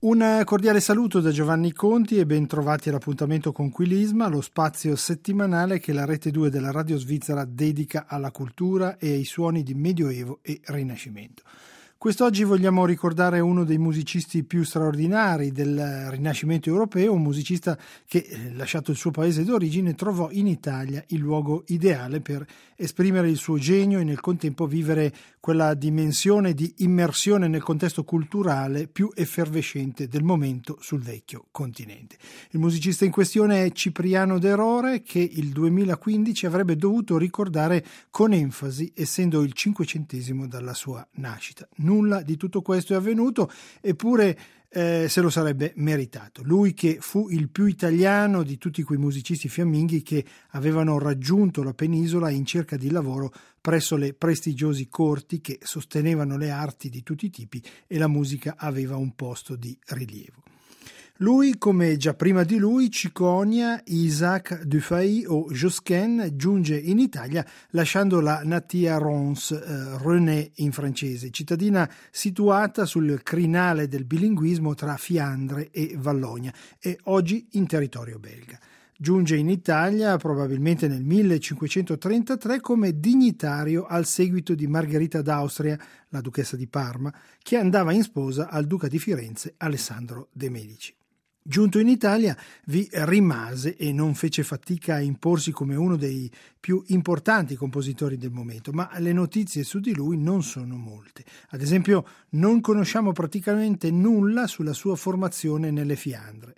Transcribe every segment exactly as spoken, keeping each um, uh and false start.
Un cordiale saluto da Giovanni Conti e ben trovati all'appuntamento con Quilisma, lo spazio settimanale che la Rete due della Radio Svizzera dedica alla cultura e ai suoni di Medioevo e Rinascimento. Quest'oggi vogliamo ricordare uno dei musicisti più straordinari del Rinascimento europeo, un musicista che, lasciato il suo paese d'origine, trovò in Italia il luogo ideale per esprimere il suo genio e nel contempo vivere quella dimensione di immersione nel contesto culturale più effervescente del momento sul vecchio continente. Il musicista in questione è Cipriano de Rore, che il duemilaquindici avrebbe dovuto ricordare con enfasi, essendo il cinquecentesimo dalla sua nascita. Nulla di tutto questo è avvenuto, eppure eh, se lo sarebbe meritato. Lui che fu il più italiano di tutti quei musicisti fiamminghi che avevano raggiunto la penisola in cerca di lavoro presso le prestigiosi corti che sostenevano le arti di tutti i tipi e la musica aveva un posto di rilievo. Lui, come già prima di lui, Ciconia, Isaac Dufay o Josquin, giunge in Italia lasciando la Natillé-Rance, eh, René in francese, cittadina situata sul crinale del bilinguismo tra Fiandre e Valogna e oggi in territorio belga. Giunge in Italia probabilmente nel millecinquecentotrentatré come dignitario al seguito di Margherita d'Austria, la duchessa di Parma, che andava in sposa al duca di Firenze Alessandro de' Medici. Giunto in Italia vi rimase e non fece fatica a imporsi come uno dei più importanti compositori del momento, ma le notizie su di lui non sono molte. Ad esempio, non conosciamo praticamente nulla sulla sua formazione nelle Fiandre.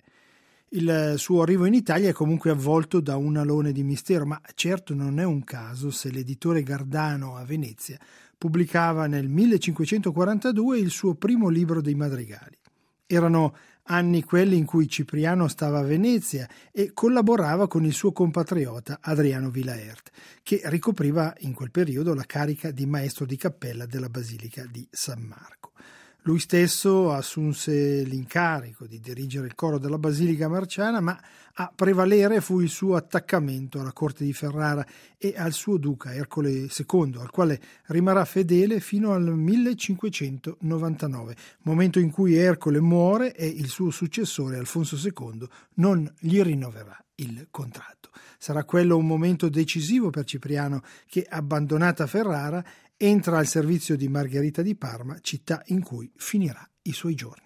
Il suo arrivo in Italia è comunque avvolto da un alone di mistero, ma certo non è un caso se l'editore Gardano a Venezia pubblicava nel millecinquecentoquarantadue il suo primo libro dei madrigali. Erano anni quelli in cui Cipriano stava a Venezia e collaborava con il suo compatriota Adriano Villaert, che ricopriva in quel periodo la carica di maestro di cappella della Basilica di San Marco. Lui stesso assunse l'incarico di dirigere il coro della Basilica Marciana, ma a prevalere fu il suo attaccamento alla corte di Ferrara e al suo duca Ercole secondo, al quale rimarrà fedele fino al millecinquecentonovantanove, momento in cui Ercole muore e il suo successore Alfonso secondo non gli rinnoverà il contratto. Sarà quello un momento decisivo per Cipriano che, abbandonata Ferrara, entra al servizio di Margherita di Parma, città in cui finirà i suoi giorni.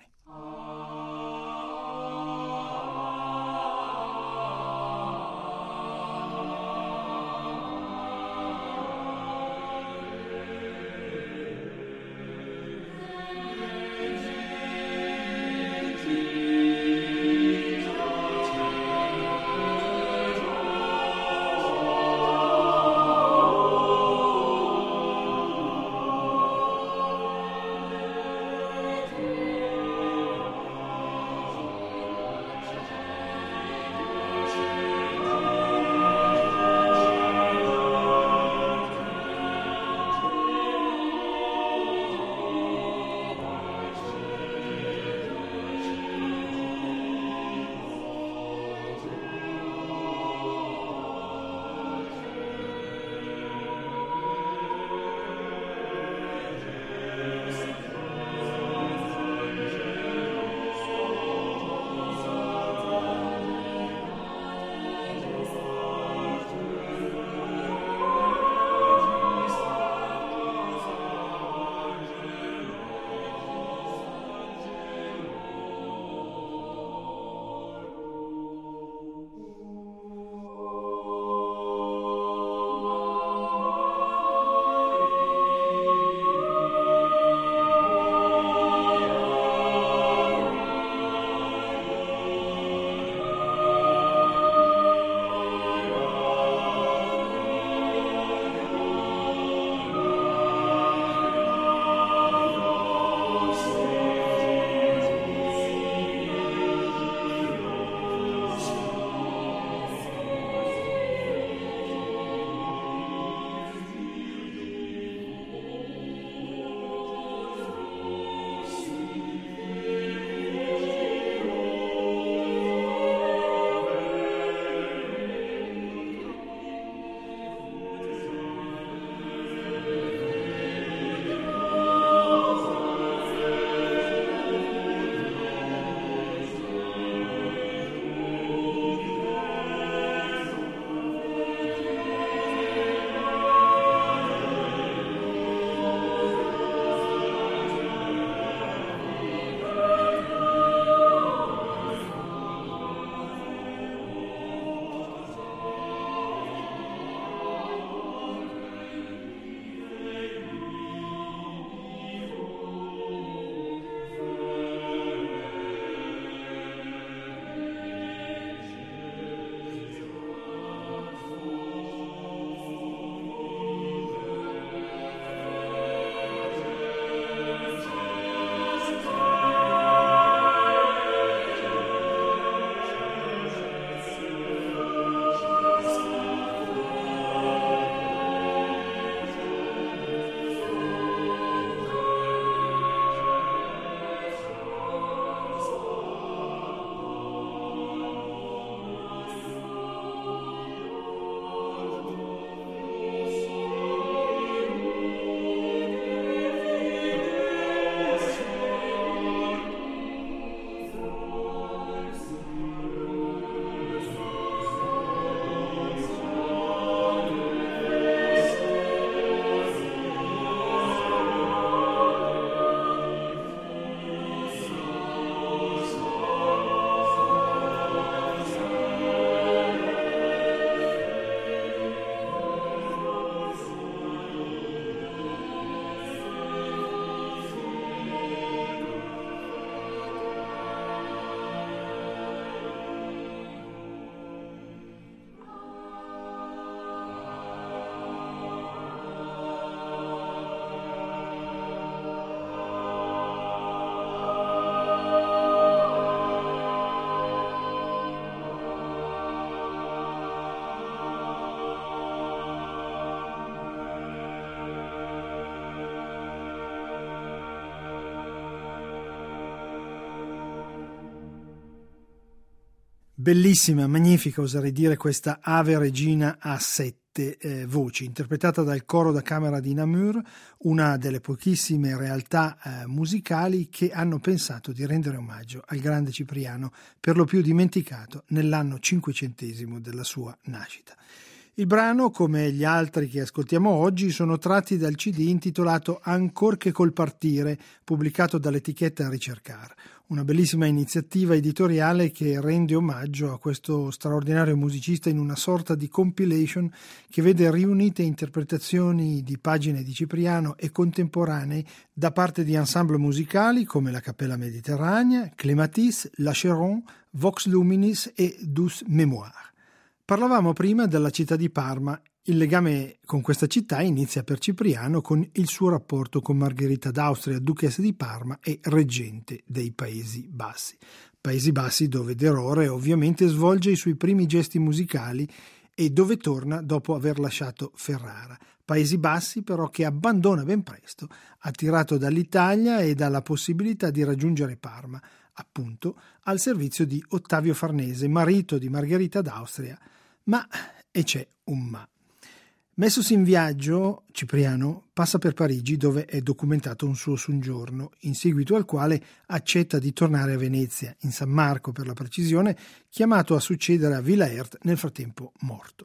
Bellissima, magnifica, oserei dire, questa Ave Regina a sette eh, voci, interpretata dal coro da camera di Namur, una delle pochissime realtà eh, musicali che hanno pensato di rendere omaggio al grande Cipriano, per lo più dimenticato nell'anno cinquecentesimo della sua nascita. Il brano, come gli altri che ascoltiamo oggi, sono tratti dal C D intitolato Ancor che col partire, pubblicato dall'etichetta Ricercar, una bellissima iniziativa editoriale che rende omaggio a questo straordinario musicista in una sorta di compilation che vede riunite interpretazioni di pagine di Cipriano e contemporanei da parte di ensemble musicali come la Cappella Mediterranea, Clematis, La Cheron, Vox Luminis e Douce Mémoire. Parlavamo prima della città di Parma. Il legame con questa città inizia per Cipriano con il suo rapporto con Margherita d'Austria, duchessa di Parma e reggente dei Paesi Bassi. Paesi Bassi dove De Rore ovviamente svolge i suoi primi gesti musicali e dove torna dopo aver lasciato Ferrara. Paesi Bassi però che abbandona ben presto, attirato dall'Italia e dalla possibilità di raggiungere Parma, appunto al servizio di Ottavio Farnese, marito di Margherita d'Austria. Ma, e c'è un ma. Messosi in viaggio, Cipriano passa per Parigi dove è documentato un suo soggiorno, in seguito al quale accetta di tornare a Venezia, in San Marco per la precisione, chiamato a succedere a Villaert, nel frattempo morto.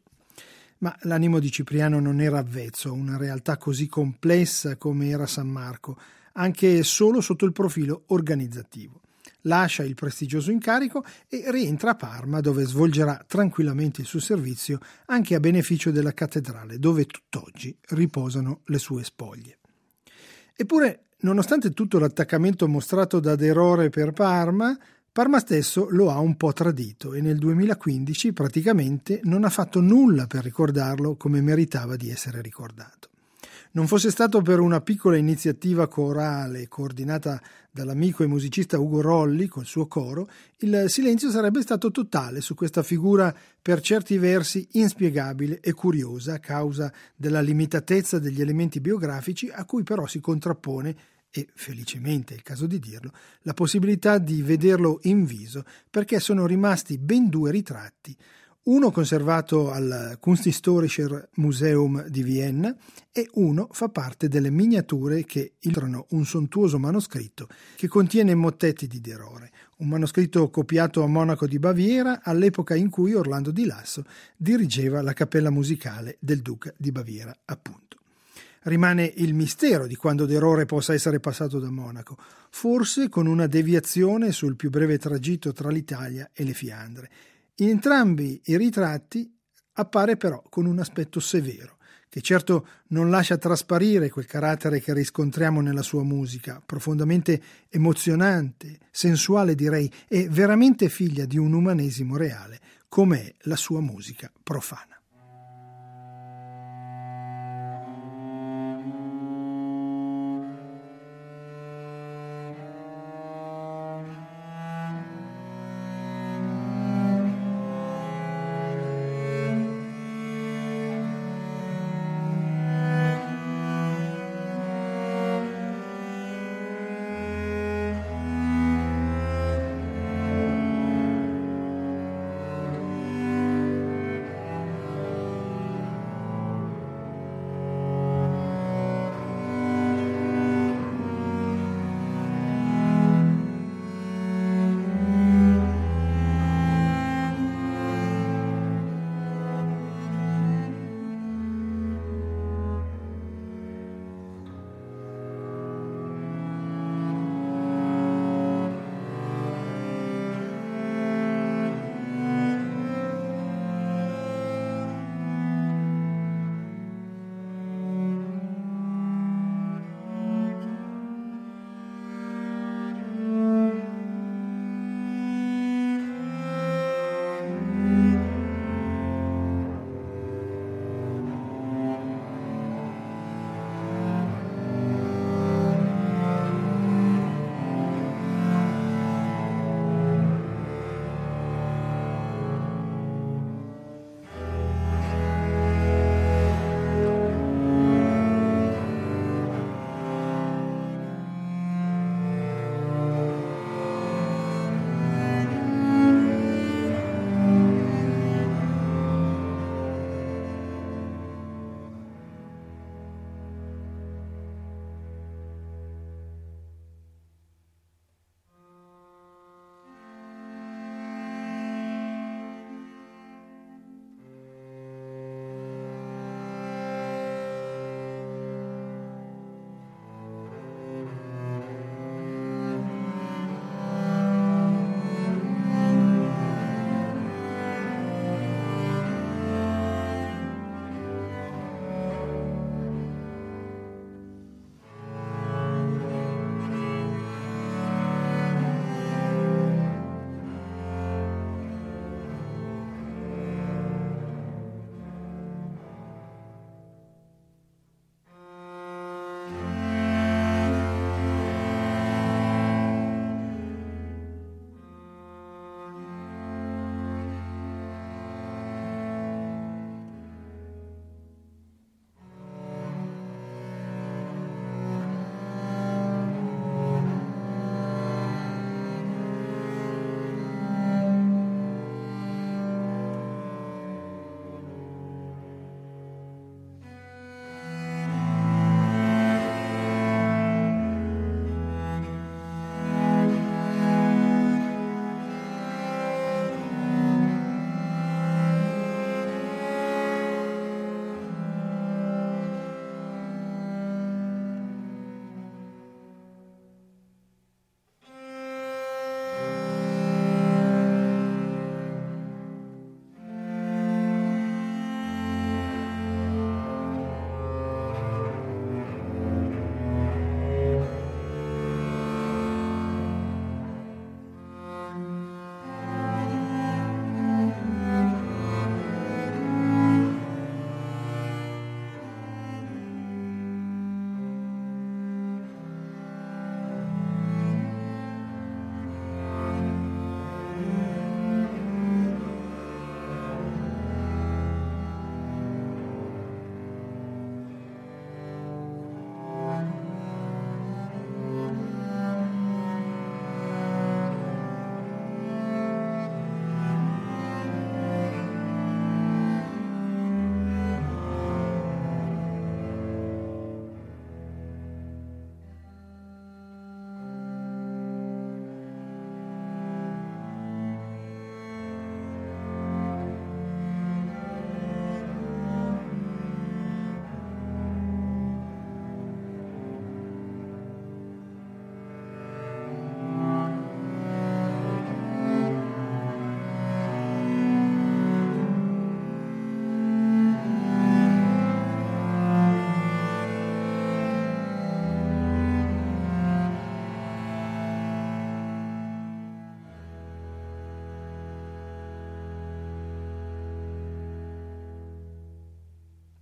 Ma l'animo di Cipriano non era avvezzo a una realtà così complessa come era San Marco, anche solo sotto il profilo organizzativo. Lascia il prestigioso incarico e rientra a Parma, dove svolgerà tranquillamente il suo servizio anche a beneficio della cattedrale, dove tutt'oggi riposano le sue spoglie. Eppure, nonostante tutto l'attaccamento mostrato da De Rore per Parma, Parma stesso lo ha un po' tradito e nel duemilaquindici praticamente non ha fatto nulla per ricordarlo come meritava di essere ricordato. Non fosse stato per una piccola iniziativa corale coordinata dall'amico e musicista Ugo Rolli col suo coro, il silenzio sarebbe stato totale su questa figura per certi versi inspiegabile e curiosa a causa della limitatezza degli elementi biografici a cui però si contrappone, e felicemente è il caso di dirlo, la possibilità di vederlo in viso, perché sono rimasti ben due ritratti, uno conservato al Kunsthistorischer Museum di Vienna e uno fa parte delle miniature che illustrano un sontuoso manoscritto che contiene mottetti di De Rore, un manoscritto copiato a Monaco di Baviera all'epoca in cui Orlando di Lasso dirigeva la cappella musicale del Duca di Baviera, appunto. Rimane il mistero di quando De Rore possa essere passato da Monaco, forse con una deviazione sul più breve tragitto tra l'Italia e le Fiandre. In entrambi i ritratti appare però con un aspetto severo, che certo non lascia trasparire quel carattere che riscontriamo nella sua musica, profondamente emozionante, sensuale direi, e veramente figlia di un umanesimo reale, come è la sua musica profana.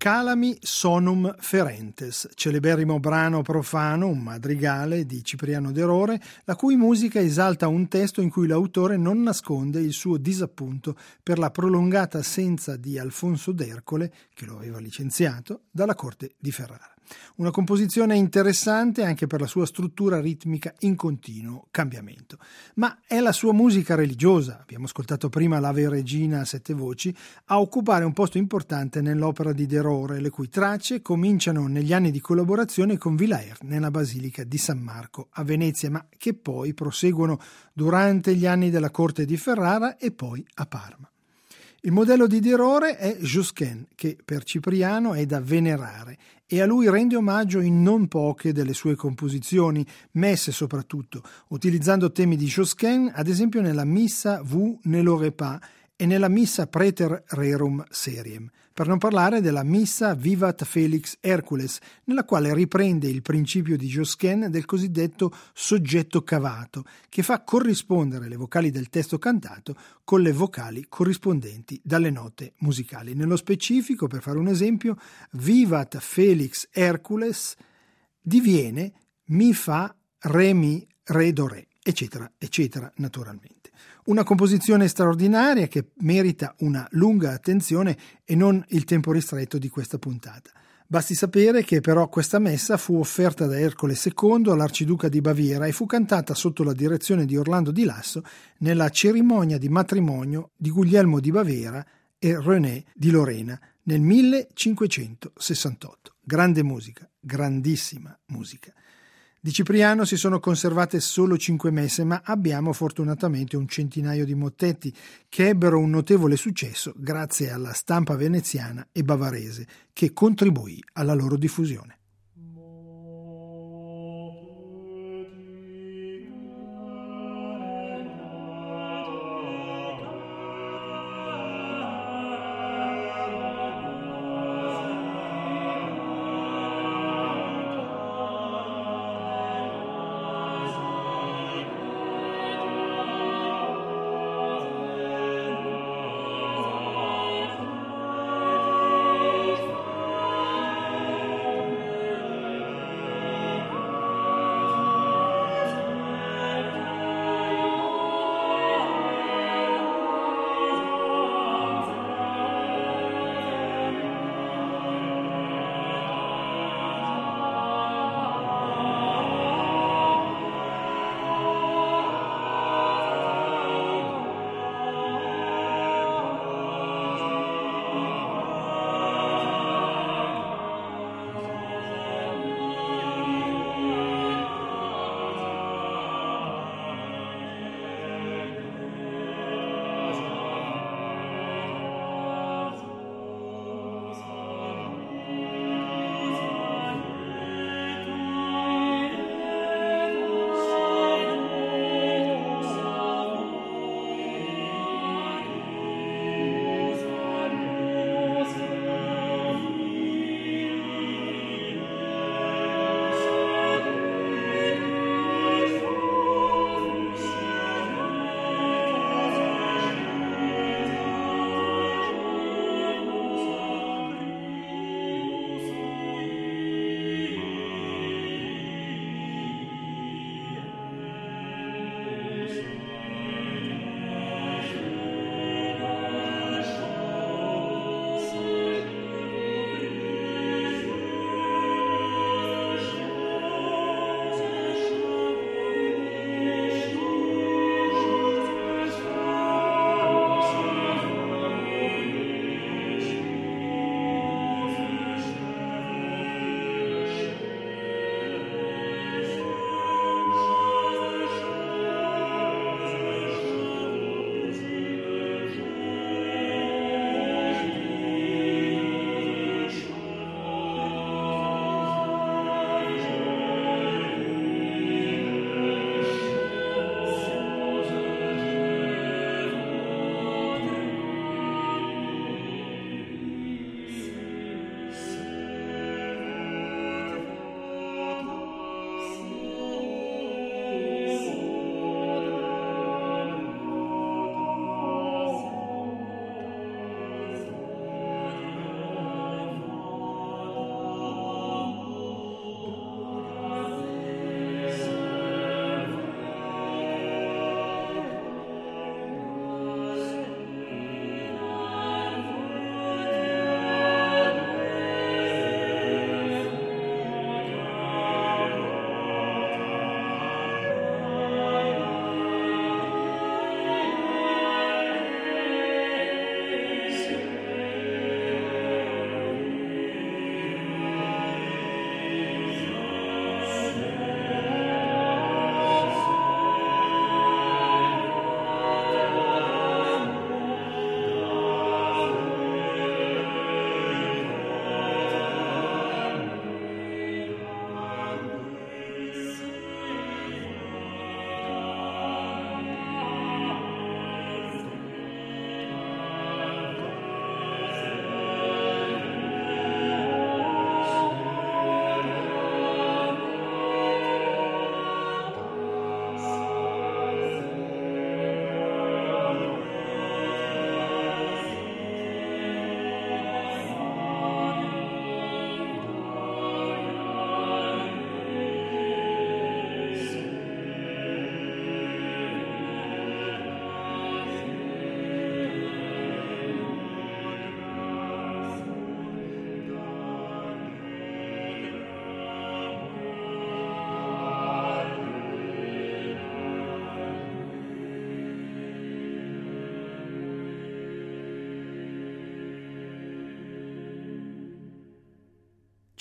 Calami sonum ferentes, celeberrimo brano profano, un madrigale di Cipriano de Rore, la cui musica esalta un testo in cui l'autore non nasconde il suo disappunto per la prolungata assenza di Alfonso d'Ercole, che lo aveva licenziato, dalla corte di Ferrara. Una composizione interessante anche per la sua struttura ritmica in continuo cambiamento. Ma è la sua musica religiosa, abbiamo ascoltato prima l'Ave Regina a sette voci, a occupare un posto importante nell'opera di De Rore, le cui tracce cominciano negli anni di collaborazione con Villaer nella Basilica di San Marco a Venezia, ma che poi proseguono durante gli anni della corte di Ferrara e poi a Parma. Il modello di De Rore è Josquin, che per Cipriano è da venerare, e a lui rende omaggio in non poche delle sue composizioni, messe soprattutto, utilizzando temi di Josquin, ad esempio nella Missa Vous ne l'aurez pas e nella Missa Praeter Rerum Seriem, per non parlare della Missa Vivat Felix Hercules, nella quale riprende il principio di Josquin del cosiddetto soggetto cavato, che fa corrispondere le vocali del testo cantato con le vocali corrispondenti dalle note musicali. Nello specifico, per fare un esempio, Vivat Felix Hercules diviene mi fa re mi re do re, eccetera, eccetera, naturalmente. Una composizione straordinaria che merita una lunga attenzione e non il tempo ristretto di questa puntata. Basti sapere che però questa messa fu offerta da Ercole secondo all'arciduca di Baviera e fu cantata sotto la direzione di Orlando di Lasso nella cerimonia di matrimonio di Guglielmo di Baviera e René di Lorena nel millecinquecentosessantotto. Grande musica, grandissima musica. Di Cipriano si sono conservate solo cinque messe, ma abbiamo fortunatamente un centinaio di mottetti che ebbero un notevole successo grazie alla stampa veneziana e bavarese che contribuì alla loro diffusione.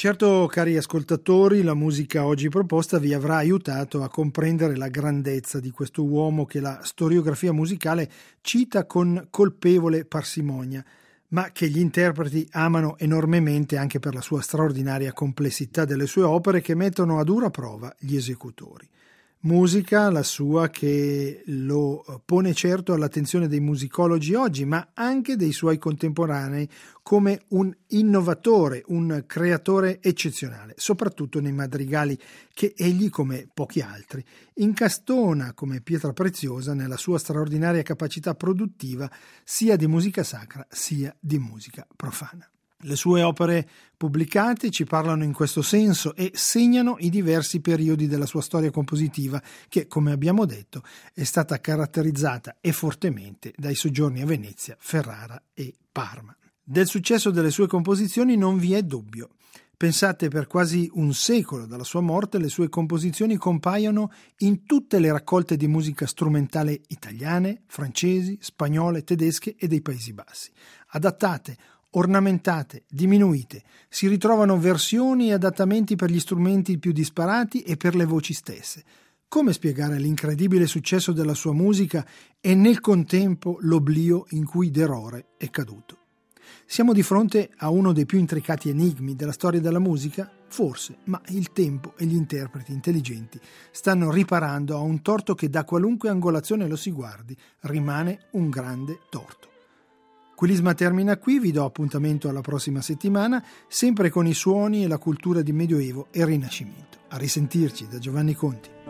Certo, cari ascoltatori, la musica oggi proposta vi avrà aiutato a comprendere la grandezza di questo uomo che la storiografia musicale cita con colpevole parsimonia, ma che gli interpreti amano enormemente anche per la sua straordinaria complessità delle sue opere che mettono a dura prova gli esecutori. Musica, la sua, che lo pone certo all'attenzione dei musicologi oggi, ma anche dei suoi contemporanei, come un innovatore, un creatore eccezionale, soprattutto nei madrigali che egli, come pochi altri, incastona come pietra preziosa nella sua straordinaria capacità produttiva sia di musica sacra sia di musica profana. Le sue opere pubblicate ci parlano in questo senso e segnano i diversi periodi della sua storia compositiva che, come abbiamo detto, è stata caratterizzata e fortemente dai soggiorni a Venezia, Ferrara e Parma. Del successo delle sue composizioni non vi è dubbio. Pensate, per quasi un secolo dalla sua morte le sue composizioni compaiono in tutte le raccolte di musica strumentale italiane, francesi, spagnole, tedesche e dei Paesi Bassi, adattate, ornamentate, diminuite, si ritrovano versioni e adattamenti per gli strumenti più disparati e per le voci stesse. Come spiegare l'incredibile successo della sua musica e nel contempo l'oblio in cui Derore è caduto? Siamo di fronte a uno dei più intricati enigmi della storia della musica? Forse, ma il tempo e gli interpreti intelligenti stanno riparando a un torto che da qualunque angolazione lo si guardi rimane un grande torto. Quilisma termina qui, vi do appuntamento alla prossima settimana, sempre con i suoni e la cultura di Medioevo e Rinascimento. A risentirci da Giovanni Conti.